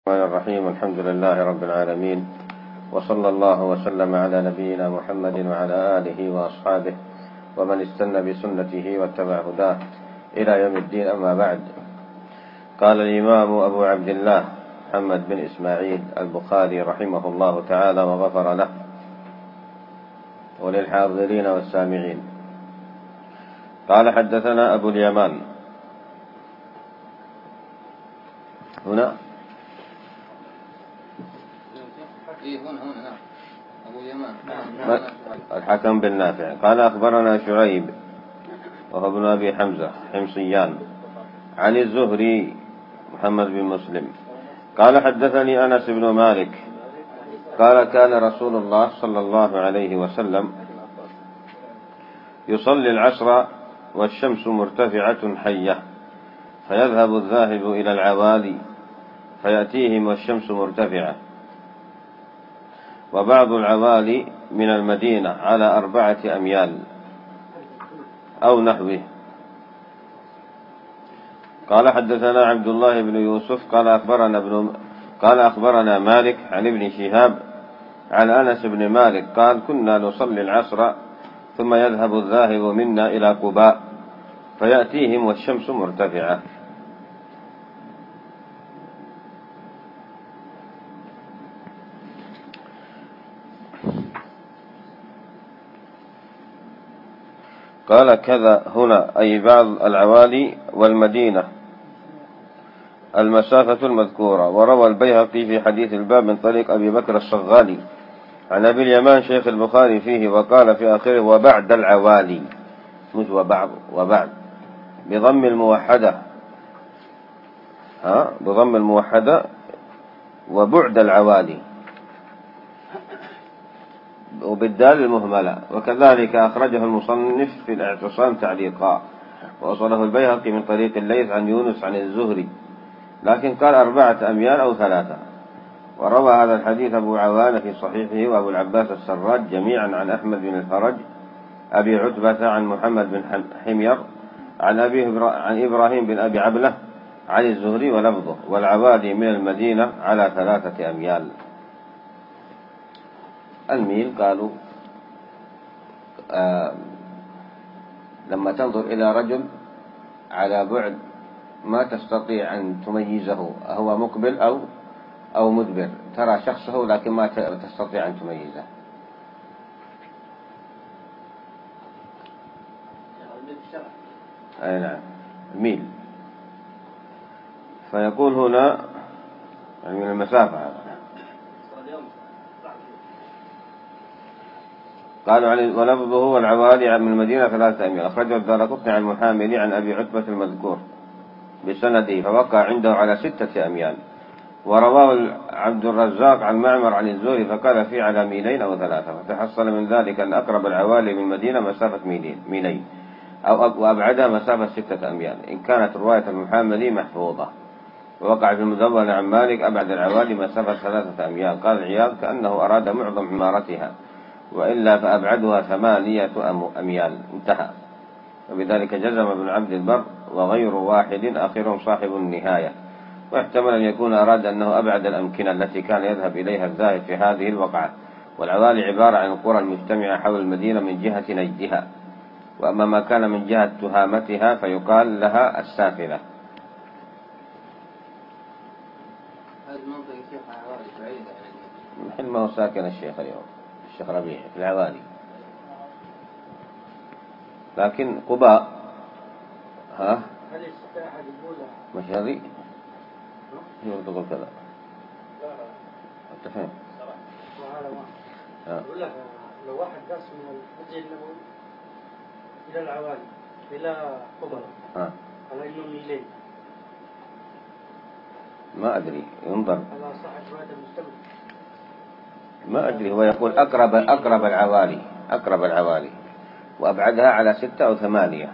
الرحمن الرحيم. الحمد لله رب العالمين، وصلى الله وسلم على نبينا محمد وعلى آله وأصحابه ومن استنى بسنته واتبع هداه إلى يوم الدين. أما بعد، قال الإمام أبو عبد الله محمد بن إسماعيل البخاري رحمه الله تعالى وغفر له وللحاضرين والسامعين، قال: حدثنا أبو اليمان. هنا أبو اليمان الحكم بن نافع قال: أخبرنا شعيب وهو ابن أبي حمزة حمصيان عن الزهري محمد بن مسلم قال: حدثني أنس بن مالك قال: كان رسول الله صلى الله عليه وسلم يصلي العصر والشمس مرتفعة حية، فيذهب الذاهب إلى العوالي فيأتيهم والشمس مرتفعة، وبعض العوالي من المدينة على 4 أميال أو نحوه. قال: حدثنا عبد الله بن يوسف قال أخبرنا مالك عن ابن شهاب عن أنس بن مالك قال: كنا نصلي العصر ثم يذهب الذاهب منا إلى قباء فيأتيهم والشمس مرتفعة. قال: كذا هنا أي بعض العوالي والمدينة المسافة المذكورة. وروى البيهقي في حديث الباب من طريق أبي بكر الصغالي عن أبي اليمان شيخ البخاري فيه، وقال في آخره: وبعد العوالي، مش وبعض، وبعد بضم الموحدة وبعد العوالي وبالدال المهملة. وكذلك أخرجه المصنف في الاعتصام تعليقا، وأصله البيهقي من طريق الليث عن يونس عن الزهري، لكن قال 4 أميال أو 3. وروى هذا الحديث أبو عوانة في صحيحه وأبو العباس السراج جميعا عن أحمد بن الفرج أبي عتبة عن محمد بن حمير عن إبراهيم بن أبي عبلة عن الزهري ولفظه: والعوالي من المدينة على 3 أميال. الميل قالوا لما تنظر إلى رجل على بعد ما تستطيع أن تميزه هو مقبل أو مدبر، ترى شخصه لكن ما تستطيع أن تميزه. أي نعم، ميل. فيقول هنا يعني من المسافة هذا. قالوا ولفظه: والعوالي من المدينة 3 أميال. أخرجه الدارقطني عن المحاملي عن أبي عتبة المذكور بسنده، فوقع عنده على 6 أميال. ورواه عبد الرزاق عن معمر عن الزهري فقال: فيه على 2 ميل أو 3. فتحصل من ذلك أن أقرب العوالي من المدينة مسافة 2 ميل وأبعدها مسافة 6 أميال، إن كانت رواية المحاملي محفوظة. ووقع في المدونة عن مالك: أبعد العوالي مسافة 3 أميال. قال العياض: كأنه أراد معظم عمارتها، وإلا فأبعدها 8 أميال. انتهى. وبذلك جزم ابن عبد البر وغير واحد آخرهم صاحب النهاية. واحتمل أن يكون أراد أنه أبعد الأمكنة التي كان يذهب إليها الذاهب في هذه الوقعة. والعوالي عبارة عن القرى المجتمعة حول المدينة من جهة نجدها، وأما ما كان من جهة تهامتها فيقال لها السافلة. هذه المنطقة كيف عوالي بعيدة محل ما هو ساكن الشيخ اليوم، الشيخ ربيع في العوالي، لكن قباء هل يستطيع أحد يقولها؟ مش هذه؟ شو تقول كذا؟ لا أنت فين؟ يقول لك لو واحد قاس من المسجد النبوي إلى العوالي إلى قباء على إنه 2 ميل، ما أدري، ينظر على صحة رواية المستمع. ما أدري. هو يقول أقرب العوالي وأبعدها على 6 أو 8.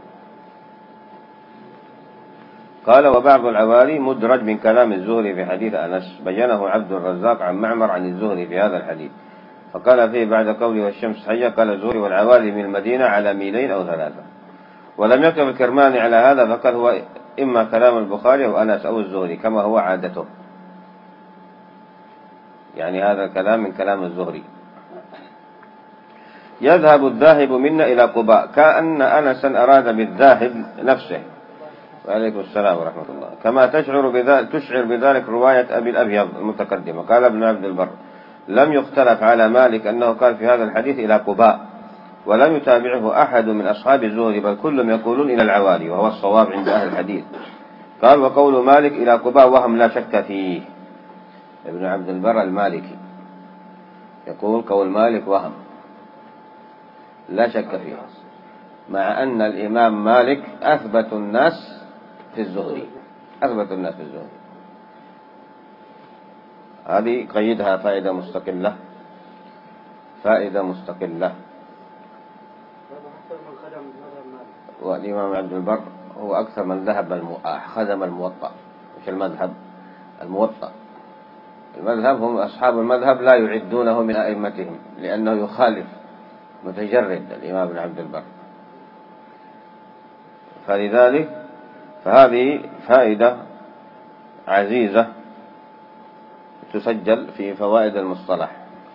قال: وبعض العوالي مدرج من كلام الزهري في حديث أنس، بينه عبد الرزاق عن معمر عن الزهري في هذا الحديث، فقال فيه بعد قوله: والشمس حية، قال الزهري: والعوالي من المدينة على 2 ميل أو 3. ولم يكتب الكرماني على هذا، فقال هو إما كلام البخاري أو أنس أو الزهري كما هو عادته. يعني هذا الكلام من كلام الزهري. يذهب الذاهب منا إلى قباء، كأن أنسا أراد بالذاهب نفسه. وعليكم السلام ورحمة الله. كما تشعر بذلك رواية أبي الأبيض المتقدمة. قال ابن عبد البر: لم يختلف على مالك أنه قال في هذا الحديث إلى قباء، ولم يتابعه أحد من أصحاب الزهري، بل كلهم يقولون إلى العوالي، وهو الصواب عند أهل الحديث. قال: وقول مالك إلى قباء وهم لا شك فيه. ابن عبد البر المالكي يقول قول مالك وهم لا شك فيه، مع أن الإمام مالك أثبت الناس في الزهري، أثبت الناس في الزهري. هذه قيدها فائدة مستقلة، فائدة مستقلة. والإمام عبد البر هو أكثر من ذهب خدم الموطأ، مش المذهب، الموطأ. المذهب هم أصحاب المذهب لا يعدونه من أئمتهم، لأنه يخالف متجرد الإمام ابن عبد البر. فلذلك فهذه فائدة عزيزة تسجل في فوائد المصطلح.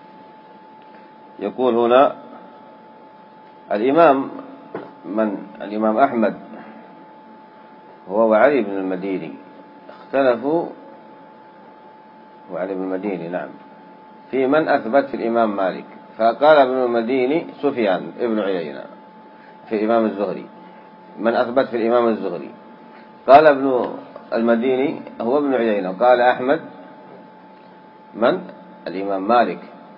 يقول هنا الإمام أحمد هو وعلي بن المديني اختلفوا، وعلي بن المديني نعم، في من أثبت في الإمام مالك. فقال ابن المديني سفيان ابن عيينة في الإمام الزهري، من أثبت في الإمام الزهري. قال ابن المديني هو ابن عيينة. قال أحمد من؟ الإمام مالك.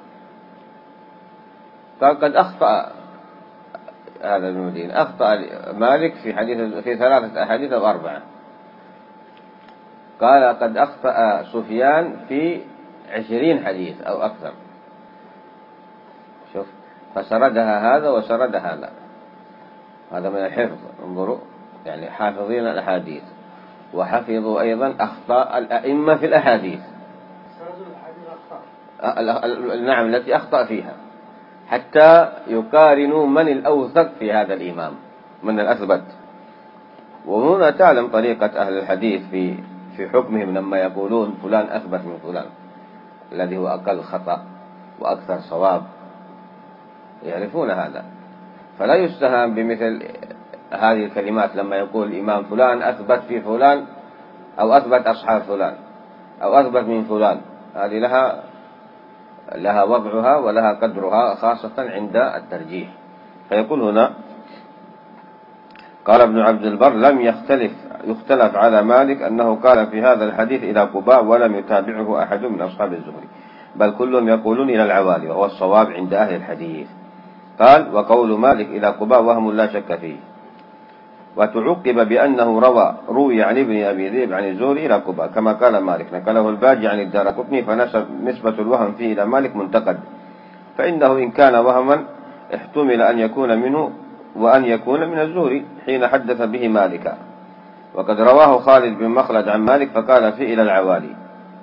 قال قد أخطأ هذا ابن المديني، أخطأ مالك في 3 أحاديث أو 4. قال قد أخطأ سفيان في 20 حديث أو أكثر. شوف، فسردها هذا وسرد هذا. هذا من الحفظ. انظروا، يعني حافظين الأحاديث، وحفظوا أيضا أخطاء الأئمة في الأحاديث. نعم، التي أخطأ فيها، حتى يقارنوا من الأوثق في هذا الإمام، من الأثبت. وهنا تعلم طريقة أهل الحديث في حكمهم لما يقولون فلان أثبت من فلان، الذي هو أقل خطأ وأكثر صواب، يعرفون هذا. فلا يستهان بمثل هذه الكلمات لما يقول الإمام فلان أثبت في فلان، أو أثبت أصحاب فلان، أو أثبت من فلان. هذه لها وضعها ولها قدرها، خاصة عند الترجيح. فيقول هنا قال ابن عبد البر: لم يختلف على مالك أنه قال في هذا الحديث إلى قباء، ولم يتابعه أحد من أصحاب الزهري، بل كلهم يقولون إلى العوالي، وهو الصواب عند أهل الحديث. قال: وقول مالك إلى قباء وهم لا شك فيه. وتعقب بأنه روي عن ابن أبي ذئب عن الزهري إلى قباء كما قال مالك، نقله الباجي عن الدارقطني، فنسبة الوهم فيه إلى مالك منتقد، فإنه إن كان وهما احتمل أن يكون منه وأن يكون من الزهري حين حدث به مالكا. وقد رواه خالد بن مخلد عن مالك فقال فيه إلى العوالي،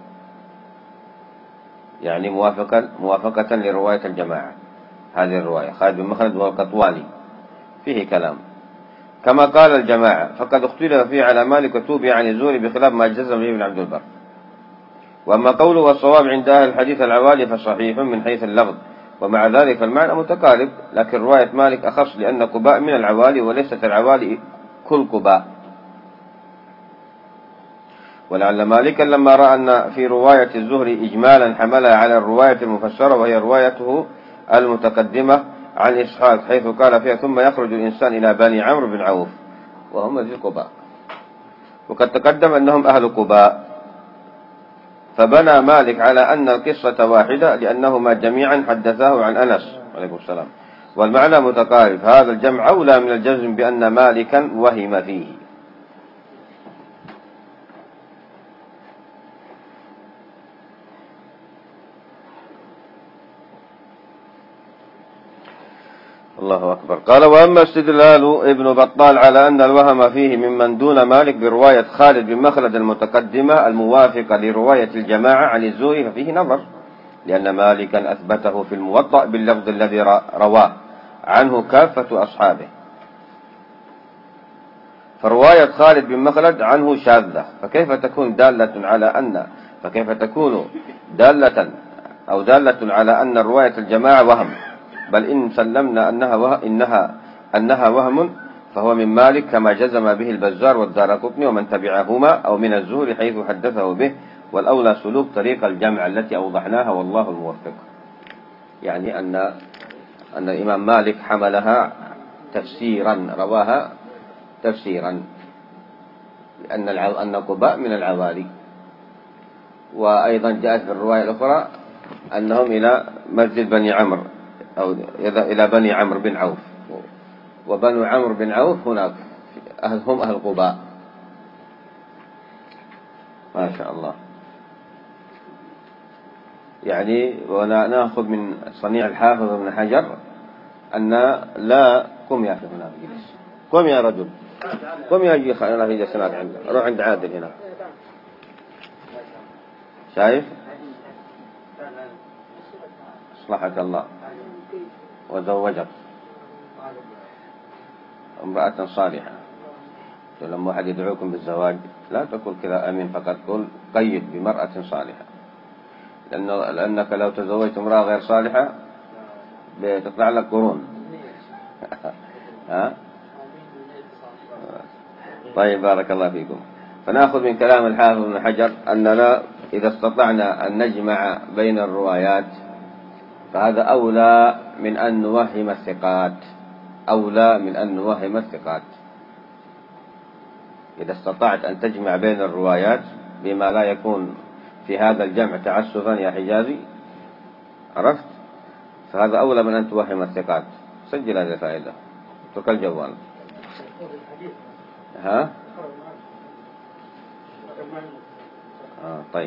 يعني موافقة لرواية الجماعة. هذه الرواية خالد بن مخلد والقطوالي فيه كلام كما قال الجماعة، فقد اختلف فيه على مالك وتوبي عن الزهري بخلاف ما جزم به ابن عبد البر. وأما قوله والصواب عند أهل الحديث العوالي فصحيح من حيث اللفظ، ومع ذلك المعنى متقارب، لكن رواية مالك أخص لأن قباء من العوالي، وليست العوالي كل قباء. ولعل مالكا لما رأى أن في رواية الزهري إجمالا حملها على الرواية المفسرة، وهي روايته المتقدمة عن إسحاق، حيث قال فيها: ثم يخرج الإنسان إلى بني عمرو بن عوف وهم ذي قباء. وقد تقدم أنهم أهل قباء، فبنى مالك على أن القصة واحدة لأنهما جميعا حدثاه عن أنس عليه السلام، والمعنى متقارب. هذا الجمع أولى من الجزم بأن مالكا وهم فيه. الله أكبر. قال: وأما استدلال ابن بطال على أن الوهم فيه ممن دون مالك برواية خالد بن مخلد المتقدمة الموافقة لرواية الجماعة عن الزهري ففيه نظر، لأن مالكا أثبته في الموطأ باللفظ الذي رواه عنه كافة أصحابه، فرواية خالد بن مخلد عنه شاذة، فكيف تكون دالة أو دالة على أن رواية الجماعة وهم، بل إن سلمنا أنها وهم فهو من مالك كما جزم به البزار والدارقطني ومن تبعهما، أو من الزهري حيث حدثه به، والأولى سلوك طريق الجمع التي أوضحناها والله الموفق. يعني أن الإمام مالك حملها تفسيرا، رواها تفسيرا، أن قباء من العوالي. وأيضا جاءت في الرواية الأخرى أنهم إلى مسجد بني عمرو أو إلى بني عمرو بن عوف، وبنو عمرو بن عوف هناك هم أهل قباء. ما شاء الله. يعني ونأخذ من صنيع الحافظ ابن حجر أن لا قم يا أخي هنا بجلس، قم يا رجل، قم يا جيخ، أنا في جسنات عنده، روح عند عادل هنا. شايف؟ أصلحك الله وزوجك امرأة صالحة. لما أحد يدعوكم بالزواج لا تقول كذا أمين فقط، قل قيد بمرأة صالحة، لأنك لو تزوجت امرأة غير صالحة بتطلع لك قرون. ها؟ طيب بارك الله فيكم. فنأخذ من كلام الحافظ ابن حجر أننا إذا استطعنا أن نجمع بين الروايات فهذا أولى من أن نوهم الثقات، أولى من أن نوهم الثقات. إذا استطعت أن تجمع بين الروايات بما لا يكون في هذا الجمع تعسفا يا حجازي، عرفت؟ فهذا أولى من أن توهم الثقات. سجل هذه الفائدة، اترك الجوال. ها؟ طيب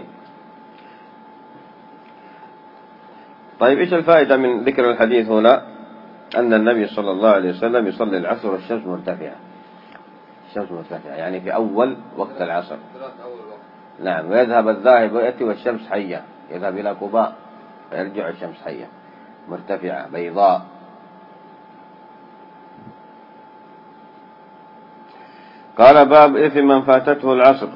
إيش الفائدة من ذكر الحديث هنا؟ أن النبي صلى الله عليه وسلم يصلي العصر والشمس مرتفعة. الشمس مرتفعة يعني في أول وقت العصر. نعم. ويذهب الذاهب ويأتي والشمس حية، يذهب إلى قباء فيرجع الشمس حية مرتفعة بيضاء. قال باب إثم من فاتته العصر.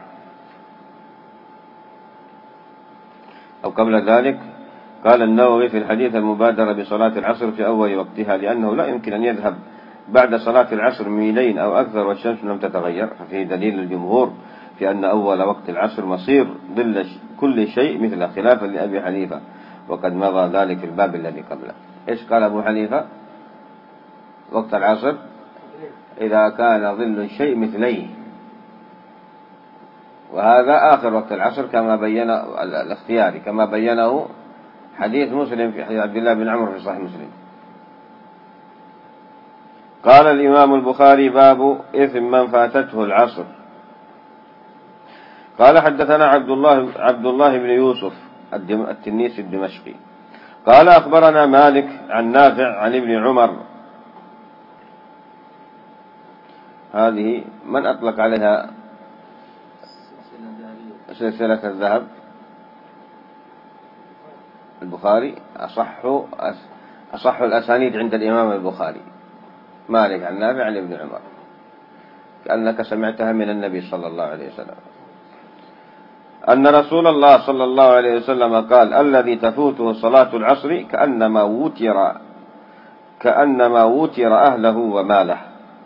أو قبل ذلك قال النووي في الحديث المبادرة بصلاة العصر في أول وقتها، لأنه لا يمكن أن يذهب بعد صلاة العصر ميلين أو أكثر والشمس لم تتغير، ففيه دليل الجمهور في أن أول وقت العصر مصير ظل كل شيء مثل، خلافا لأبي حنيفة، وقد مضى ذلك الباب الذي قبله. إيش قال أبو حنيفة؟ وقت العصر إذا كان ظل الشيء مثليه، وهذا آخر وقت العصر كما بين الاختياري كما بينه حديث مسلم في حديث عبد الله بن عمرو في صحيح مسلم. قال الإمام البخاري باب إثم من فاتته العصر. قال حدثنا عبد الله بن يوسف التنيسي الدمشقي قال أخبرنا مالك عن نافع عن ابن عمر. هذه من أطلق عليها سلسلة الذهب؟ البخاري. أصح الأسانيد عند الإمام البخاري مالك عن نافع عن ابن عمر، كأنك سمعتها من النبي صلى الله عليه وسلم أن رسول الله صلى الله عليه وسلم قال الذي تفوته صلاة العصر كأنما وتر أهله وماله.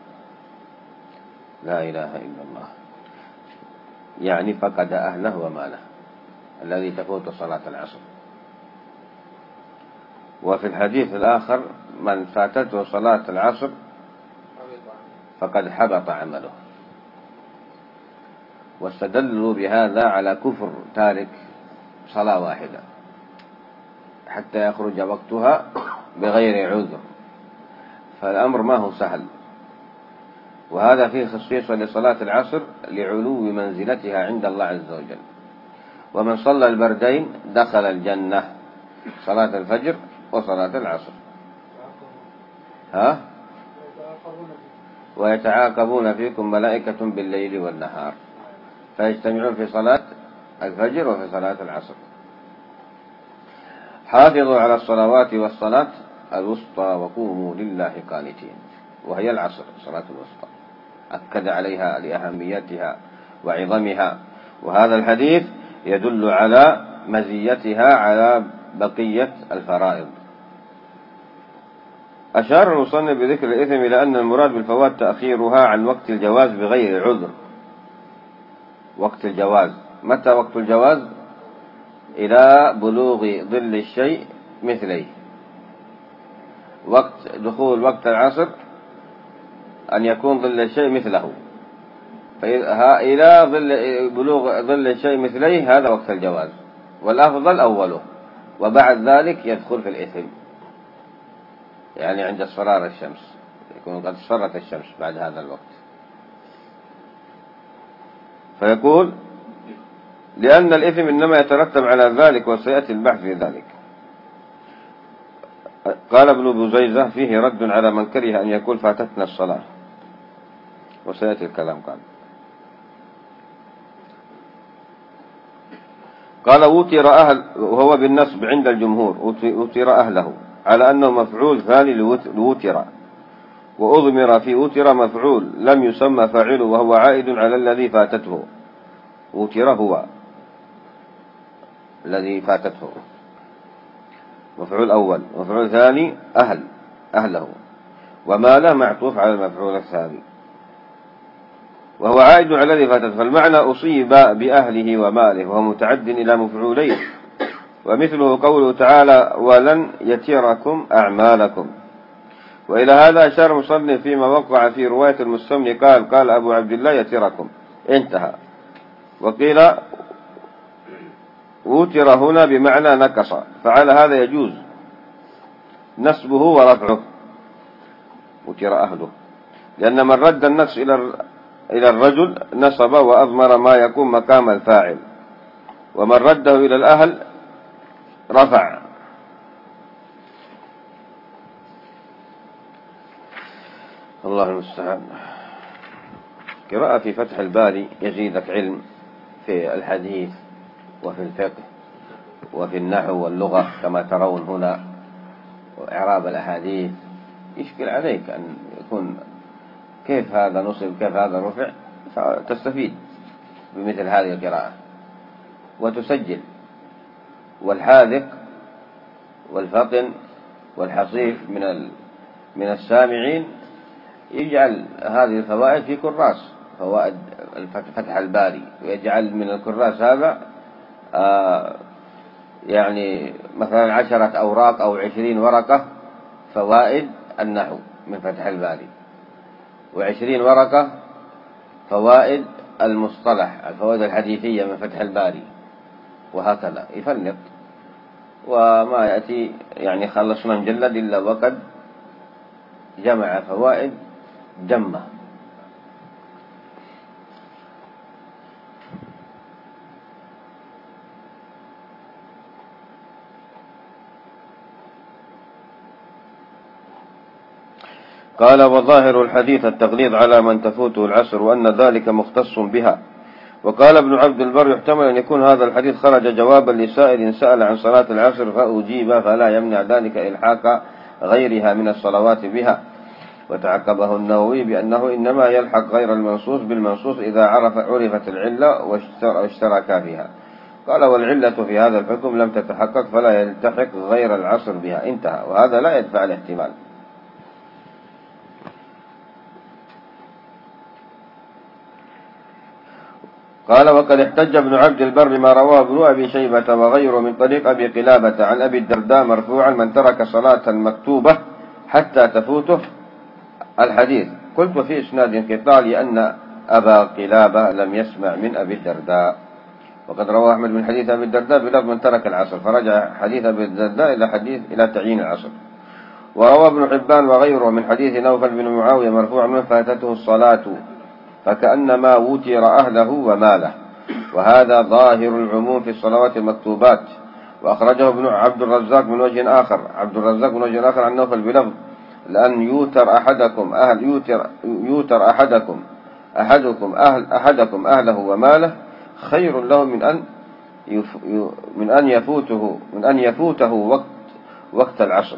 لا إله إلا الله، يعني فقد أهله وماله الذي تفوت صلاة العصر. وفي الحديث الآخر من فاتته صلاة العصر فقد حبط عمله. واستدلوا بهذا على كفر تارك صلاة واحدة حتى يخرج وقتها بغير عذر، فالأمر ما هو سهل. وهذا فيه خصيصة لصلاة العصر لعلو منزلتها عند الله عز وجل. ومن صلى البردين دخل الجنة، صلاة الفجر وصلاة العصر. ويتعاقبون فيكم ملائكة بالليل والنهار، فيجتمعون في صلاة الفجر وفي صلاة العصر. حافظوا على الصلوات والصلاة الوسطى وقوموا لله قانتين، وهي العصر صلاة الوسطى، أكد عليها لأهميتها وعظمها. وهذا الحديث يدل على مزيتها على بقية الفرائض. أشار المصنف بذكر الإثم إلى أن المراد بالفوات تأخيرها عن وقت الجواز بغير عذر. وقت الجواز، متى وقت الجواز؟ إلى بلوغ ظل الشيء مثليه. وقت دخول وقت العصر أن يكون ظل الشيء مثله، إلى بلوغ ظل الشيء مثليه هذا وقت الجواز، والأفضل أوله، وبعد ذلك يدخل في الإثم، يعني عند اصفرار الشمس، يكون قد اصفرت الشمس بعد هذا الوقت. فيقول لأن الإثم إنما يترتب على ذلك، وسيأتي البحث في ذلك. قال ابن بزيزة فيه رد على من كره أن يقول فاتتنا الصلاة، وسيأتي الكلام. قال وتر أهل، وهو بالنصب عند الجمهور، وتر أهله على أنه مفعول ثاني لوتر، وأضمر في وتر مفعول لم يسمى فاعله، وهو عائد على الذي فاتته. وتر هو الذي فاتته مفعول أول، مفعول ثاني أهله، وما له معطوف على المفعول الثاني، وهو عائد على الذي فاتته. فالمعنى أصيب بأهله وماله، وهو متعد إلى مفعولين. ومثله قوله تعالى ولن يتركم أعمالكم. وإلى هذا أشار المصنف فيما وقع في رواية المستملي قال أبو عبد الله يتركم، انتهى. وقيل وتر هنا بمعنى نكص، فعلى هذا يجوز نسبه ورفعه، وتر أهله، لأن من رد النقص إلى الرجل نصب وأضمر ما يكون مقام الفاعل، ومن رده إلى الأهل رفع. الله المستعان. قراءة في فتح الباري يزيدك علم في الحديث وفي الفقه وفي النحو واللغة كما ترون هنا، وإعراب الأحاديث. يشكل عليك أن يكون كيف هذا نصب كيف هذا رفع، تستفيد بمثل هذه القراءة وتسجل. والحاذق والفطن والحصيف من السامعين يجعل هذه الفوائد في كراس، فوائد فتح الباري، ويجعل من الكراس هذا يعني مثلا 10 أوراق أو 20 ورقة فوائد النحو من فتح الباري، و20 ورقة فوائد المصطلح، الفوائد الحديثية من فتح الباري، وهكذا يفلق. وما يأتي يعني خلصنا مجلد إلا وقد جمع فوائد جمة. قال وظاهر الحديث التغليظ على من تفوته العصر، وأن ذلك مختص بها. وقال ابن عبد البر يحتمل أن يكون هذا الحديث خرج جوابا لسائل سأل عن صلاة العصر فأجيب، فلا يمنع ذلك إلحاق غيرها من الصلوات بها. وتعقبه النووي بأنه إنما يلحق غير المنصوص بالمنصوص إذا عرفت العلة واشترك فيها. قال والعلة في هذا الحكم لم تتحقق فلا يلتحق غير العصر بها، انتهى. وهذا لا يدفع الاحتمال. قال وقد احتج ابن عبد البر ما رواه ابن أبي شيبة وغيره من طريق أبي قلابة عن أبي الدرداء مرفوعا من ترك صلاة مكتوبة حتى تفوته الحديث. قلت في إسناد انقطاع لأن أبا قلابة لم يسمع من أبي الدرداء. وقد روى أحمد من حديث أبي الدرداء بلفظ من ترك العصر، فرجع حديث أبي الدرداء إلى تعيين العصر. وروى ابن حبان وغيره من حديث نوفل بن معاوية مرفوعا من فاتته الصلاة فكأنما وتر أهله وماله. وهذا ظاهر العموم في الصلوات المكتوبات. وأخرجه ابن عبد الرزاق من وجه آخر، عن نوفل بلفظ لأن يوتر أحدكم أهله وماله خير له من أن يفوته وقت العصر.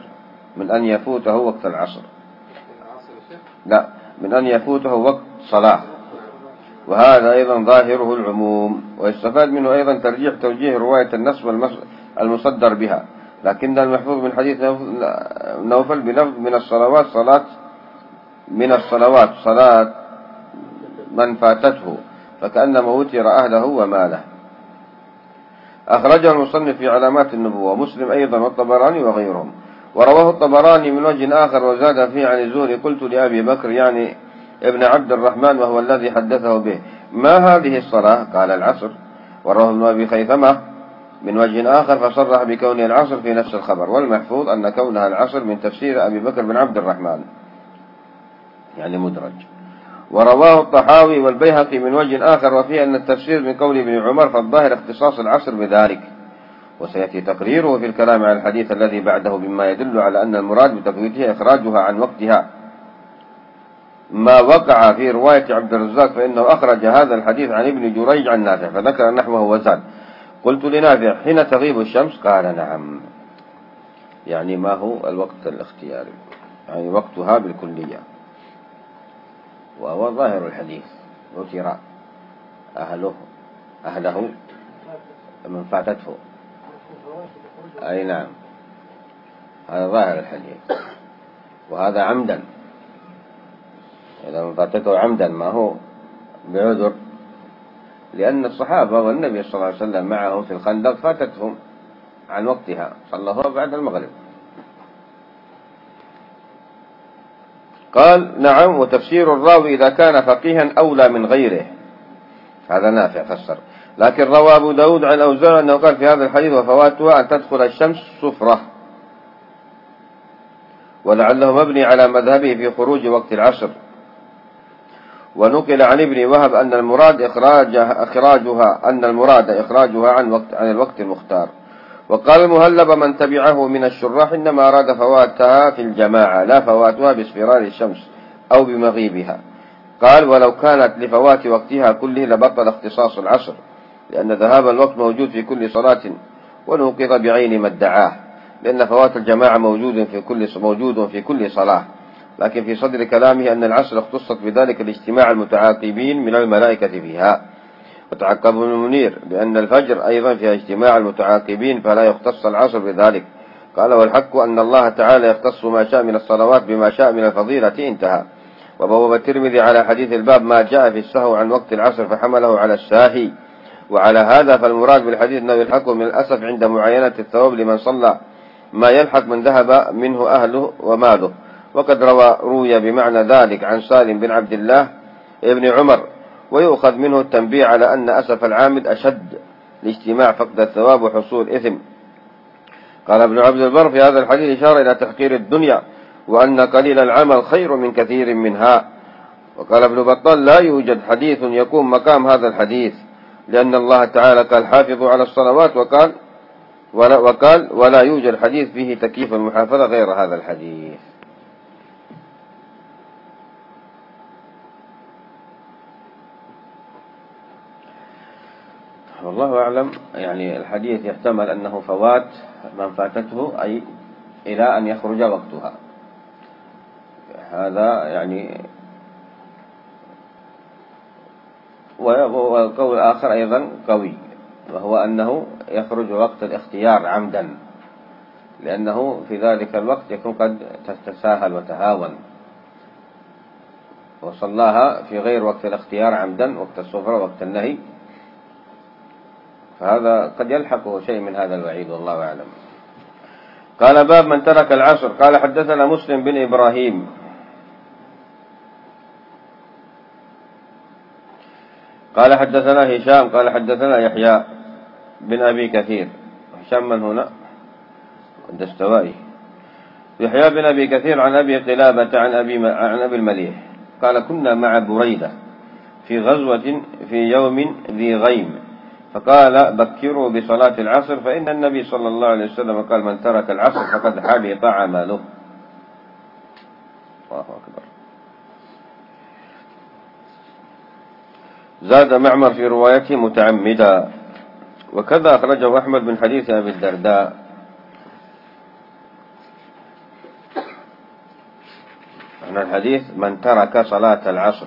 لا، من أن يفوته وقت صلاة. وهذا أيضا ظاهره العموم. ويستفاد منه أيضا توجيه رواية النصب المصدر بها، لكن المحفوظ من حديث نوفل بلفظ من الصلوات صلاة من فاتته، فكأنما وتر أهله وماله. أخرجه المصنف في علامات النبوة، مسلم أيضا والطبراني وغيرهم. ورواه الطبراني من وجه آخر وزاد فيه عن الزهري: قلت لأبي بكر يعني ابن عبد الرحمن وهو الذي حدثه به: ما هذه الصلاة؟ قال: العصر. ورواه ابن أبي خيثمة من وجه آخر فصرح بكونه العصر في نفس الخبر، والمحفوظ أن كونها العصر من تفسير أبي بكر بن عبد الرحمن، يعني مدرج. ورواه الطحاوي والبيهقي من وجه آخر وفيه أن التفسير من قول ابن عمر، فالظاهر اختصاص العصر بذلك، وسيأتي تقريره في الكلام على الحديث الذي بعده بما يدل على أن المراد بتفويتها إخراجها عن وقتها. ما وقع في رواية عبد الرزاق فإنه أخرج هذا الحديث عن ابن جريج عن نافع فذكر نحوه وزاد. قلت لنافع: حين تغيب الشمس؟ قال: نعم، يعني ما هو الوقت الاختياري، يعني وقتها بالكلية. وهو ظاهر الحديث: وتر أهله من فاتته. أي نعم، هذا ظاهر الحديث، وهذا عمدا، إذا من فاتته عمدا ما هو بعذر، لأن الصحابة والنبي صلى الله عليه وسلم معهم في الخندق فاتتهم عن وقتها، صلوها بعد المغرب. قال: نعم، وتفسير الراوي إذا كان فقيها أولى من غيره، هذا نافع فسر. لكن روى أبو داود عن أوزاع أنه قال في هذا الحديث: وفواتها أن تدخل الشمس صفرة، ولعله مبني على مذهبه في خروج وقت العصر. ونقل عن ابن وهب أن المراد إخراجها عن الوقت المختار. وقال المهلب من تبعه من الشراح: إنما أراد فواتها في الجماعة، لا فواتها باصفرار الشمس أو بمغيبها. قال: ولو كانت لفوات وقتها كله لبطل اختصاص العصر، لأن ذهاب الوقت موجود في كل صلاة، ونوقظ بعين ما ادعاه، لأن فوات الجماعة موجود في كل صلاة. لكن في صدر كلامه أن العصر اختصت بذلك الاجتماع المتعاقبين من الملائكة فيها. وتعقب ابن المنير بأن الفجر أيضا فيها اجتماع المتعاقبين، فلا يختص العصر بذلك. قال: والحق أن الله تعالى يختص ما شاء من الصلوات بما شاء من الفضيلة. انتهى. وبوب الترمذي على حديث الباب ما جاء في السهو عن وقت العصر فحمله على الساهي. وعلى هذا فالمراد بالحديث أنه يلحق من الأسف عند معاينة الثواب لمن صلى ما يلحق من ذهب منه أهله وماله. وقد روي بمعنى ذلك عن سالم بن عبد الله ابن عمر، ويؤخذ منه التنبيه على أن أسف العامد أشد لاجتماع فقد الثواب وحصول إثم. قال ابن عبد البر في هذا الحديث إشارة إلى تحقير الدنيا، وأن قليل العمل خير من كثير منها. وقال ابن بطال: لا يوجد حديث يقوم مقام هذا الحديث، لأن الله تعالى قال: حافظوا على الصلوات، وقال ولا يوجد حديث فيه تكييف المحافظة غير هذا الحديث. والله أعلم، يعني الحديث يحتمل أنه فوات من فاتته أي إلى أن يخرج وقتها، هذا يعني. والقول الآخر أيضا قوي، وهو أنه يخرج وقت الاختيار عمدا، لأنه في ذلك الوقت يكون قد تتساهل وتهاون وصلاها في غير وقت الاختيار عمدا، وقت الصفر وقت النهي، فهذا قد يلحقه شيء من هذا الوعيد، والله أعلم. قال: باب من ترك العصر. قال: حدثنا مسلم بن إبراهيم قال حدثنا هشام قال حدثنا يحيى بن أبي كثير. هشام من هنا؟ الدستوائي. يحيى بن أبي كثير عن أبي قلابة عن أبي المليح قال: كنا مع بريدة في غزوة في يوم ذي غيم، فقال: بكروا بصلاة العصر، فإن النبي صلى الله عليه وسلم قال: من ترك العصر فقد حبط عمله. الله أكبر. زاد معمر في روايته متعمدا، وكذا أخرجه أحمد من حديث أبي الدرداء. معنى الحديث: من ترك صلاة العصر،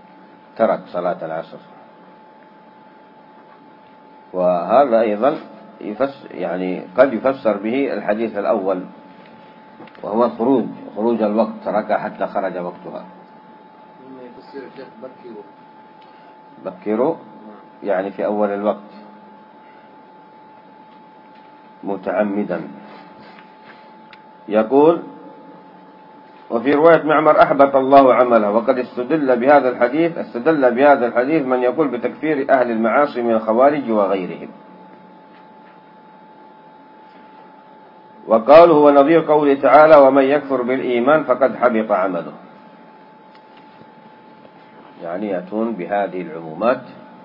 ترك صلاة العصر. وهذا أيضا يعني قد يفسر به الحديث الأول، وهو خروج الوقت، تركها حتى خرج وقتها. مما يفسر الشيخ بكروا يعني في أول الوقت متعمدا. يقول: وفي رواية معمر: أحبط الله عمله. وقد استدل بهذا الحديث من يقول بتكفير أهل المعاصي من الخوارج وغيرهم، وقالوا هو نظير قوله تعالى: ومن يكفر بالإيمان فقد حبط عمله. يعني يأتون بهذه العمومات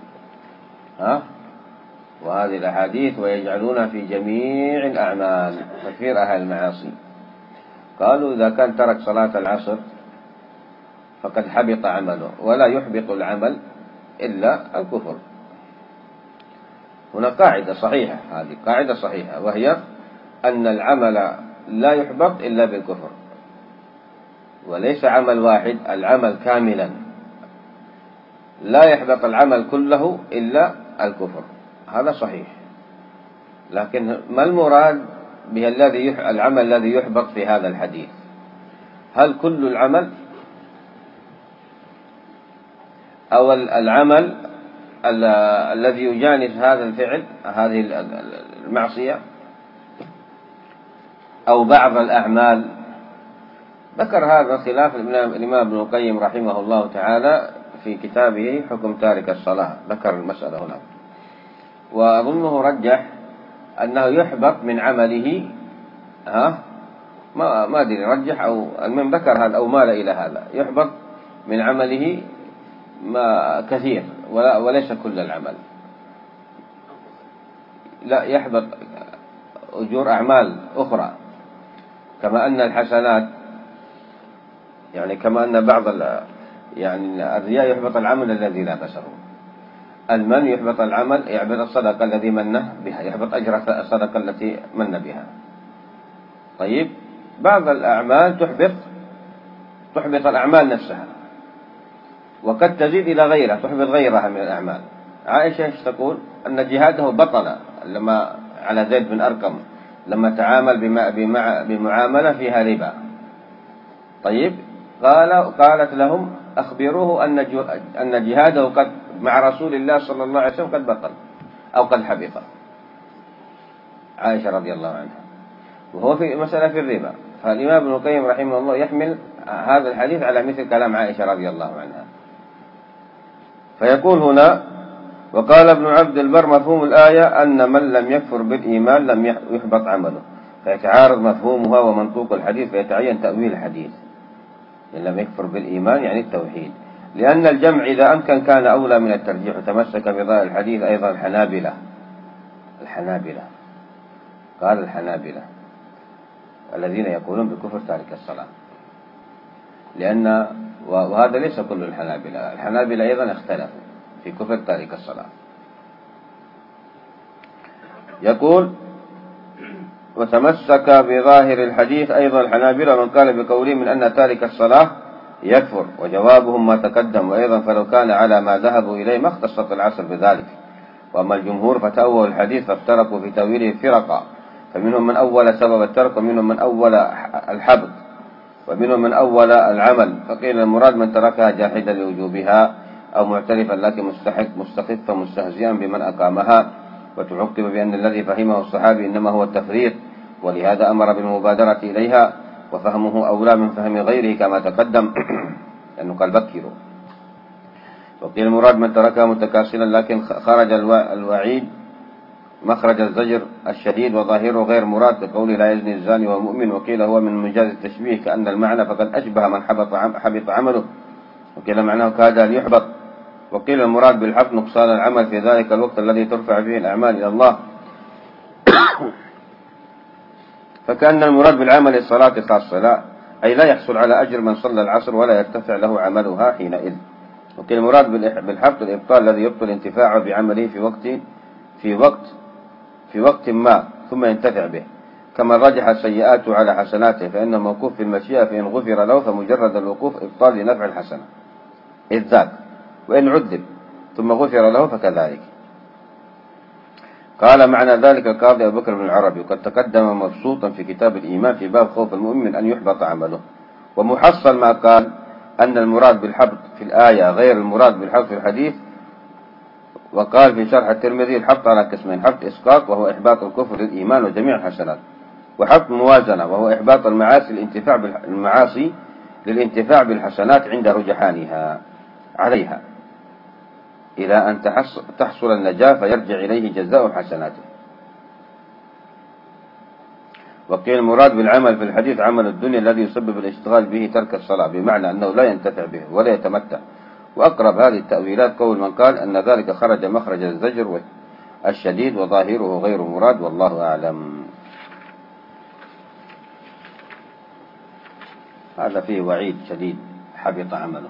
وهذه الأحاديث ويجعلونها في جميع الأعمال، تكفير أهل المعاصي. قالوا إذا كان ترك صلاة العصر فقد حبط عمله، ولا يحبط العمل إلا الكفر. هنا قاعدة صحيحة، هذه قاعدة صحيحة، وهي أن العمل لا يحبط إلا بالكفر، وليس عمل واحد، العمل كاملا لا يحبط العمل كله إلا الكفر، هذا صحيح. لكن ما المراد به العمل الذي يحبط في هذا الحديث؟ هل كل العمل، أو العمل الذي يجانس هذا الفعل، هذه المعصية، أو بعض الأعمال؟ ذكر هذا خلاف الإمام ابن القيم رحمه الله تعالى في كتابه حكم تارك الصلاة، ذكر المسألة هنا، وأظنه رجح أنه يحبط من عمله، ما أدري رجح أو المهم ذكر هذا أو مال إلى هذا، يحبط من عمله ما كثير وليس كل العمل، لا يحبط أجور أعمال أخرى، كما أن الحسنات، يعني كما أن بعض يعني الرياء يحبط العمل الذي لا بأس به، المن يحبط العمل، يحبط الصدقة الذي منه بها، يحبط أجر الصدقة التي من بها. طيب، بعض الأعمال تحبط الأعمال نفسها، وقد تزيد إلى غيرها، تحبط غيرها من الأعمال. عائشة تقول أن جهاده بطل لما على زيد بن أرقم لما تعامل بمعاملة فيها ربا. طيب، قالت لهم: أخبروه أن جهاده قد مع رسول الله صلى الله عليه وسلم قد بطل أو قد حبط. عائشة رضي الله عنها، وهو في مسألة في الربا. فالإمام ابن القيم رحمه الله يحمل هذا الحديث على مثل كلام عائشة رضي الله عنها. فيقول هنا: وقال ابن عبد البر: مفهوم الآية أن من لم يكفر بالإيمان لم يحبط عمله، فيتعارض مفهومها ومنطوق الحديث، فيتعين تأويل الحديث. من لم يكفر بالإيمان يعني التوحيد، لأن الجمع إذا أمكن كان أولى من الترجيح. وتمسك بظاهر الحديث أيضا الحنابلة. قال الحنابلة الذين يقولون بكفر تارك الصلاة، وهذا ليس كل الحنابلة أيضا اختلفوا في كفر تارك الصلاة. يقول: وتمسك بظاهر الحديث أيضا الحنابلة من قال بقوله من أن تارك الصلاة يكفر، وجوابهم ما تقدم. وأيضا فلو كان على ما ذهبوا إليه ما اختصت العصر بذلك. وأما الجمهور فتأولوا الحديث فافترقوا في تأويله فرقا، فمنهم من أول سبب الترك، ومنهم من أول الحبط، ومنهم من أول العمل. فقيل المراد من تركها جاحدا لوجوبها أو معترفا لكن مستخفا مستهزئا بمن أقامها. وتعقب بأن الذي فهمه الصحابي إنما هو التفريط، ولهذا أمر بالمبادرة إليها، وفهمه أولى من فهم غيره كما تقدم لأنه قال بكروا. وقيل المراد من تركها متكاسلا لكن خرج الوعيد مخرج الزجر الشديد، وظاهره غير مراد بقول لا يزني الزاني والمؤمن. وقيل هو من مجاز التشبيه كأن المعنى فقد أشبه من حبط عمله، وقيل معناه كاد أن يحبط. وقيل المراد بالحبط نقصان العمل في ذلك الوقت الذي ترفع فيه الأعمال إلى الله، فكأن المراد بالعمل الصلاة خاصة، أي لا يحصل على أجر من صلى العصر ولا يرتفع له عملها حينئذ. وقيل المراد بالحبط الإبطال الذي يبطل انتفاعه بعمله في وقت ما ثم ينتفع به، كما رجح سيئاته على حسناته، فإنه موقوف في المشيئة، فإن غفر له فمجرد الوقوف إبطال لنفع الحسنة إذ ذاك، وإن عذب ثم غفر له فكذلك. قال معنى ذلك القاضي أبو بكر بن العربي، وقد تقدم مبسوطا في كتاب الإيمان في باب خوف المؤمن أن يحبط عمله. ومحصل ما قال أن المراد بالحبط في الآية غير المراد بالحبط في الحديث. وقال في شرح الترمذي الحبط على قسمين: حبط إسقاط وهو إحباط الكفر للإيمان وجميع الحسنات، وحبط موازنة وهو إحباط المعاصي للانتفاع بالحسنات عند رجحانها عليها إلى أن تحصل النجاة فيرجع إليه جزاء حسناته. وقيل المراد بالعمل في الحديث عمل الدنيا الذي يسبب الاشتغال به ترك الصلاة، بمعنى أنه لا ينتفع به ولا يتمتع. وأقرب هذه التأويلات قول من قال أن ذلك خرج مخرج الزجر الشديد وظاهره غير مراد، والله أعلم. هذا فيه وعيد شديد: حبط عمله.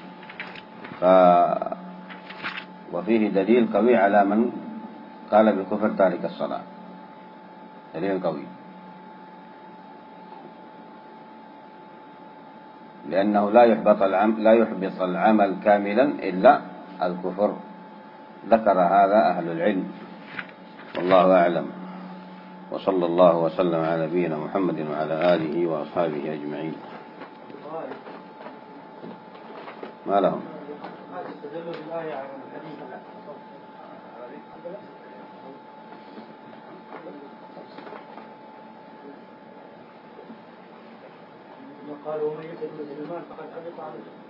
وفيه دليل قوي على من قال بكفر تارك الصلاة، دليل قوي، لأنه لا يحبط العمل كاملا إلا الكفر. ذكر هذا أهل العلم، والله أعلم. وصلى الله وسلم على نبينا محمد وعلى آله وأصحابه أجمعين. ما لهم؟ قالوا: ومن يكن مسلمان فقد حبط عمله.